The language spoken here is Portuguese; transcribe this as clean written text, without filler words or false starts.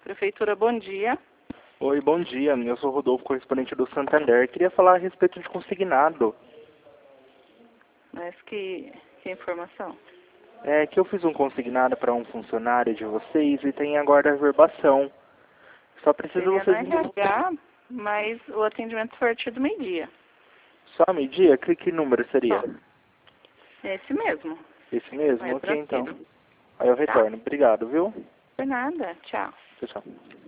Prefeitura, bom dia. Oi, bom dia. Eu sou Rodolfo, correspondente do Santander. Queria falar a respeito de consignado. Mas que informação? É que eu fiz um consignado para um funcionário de vocês e tem agora a verbação. Só preciso Seria vocês... no RH, mas o atendimento foi a partir do meio-dia. Só meio-dia? Que número seria? Só. Esse mesmo. Esse mesmo? Aí eu Ok, então. transfiro. Aí eu Tá? retorno. Obrigado, viu? Por nada. Tchau. Tchau, tchau.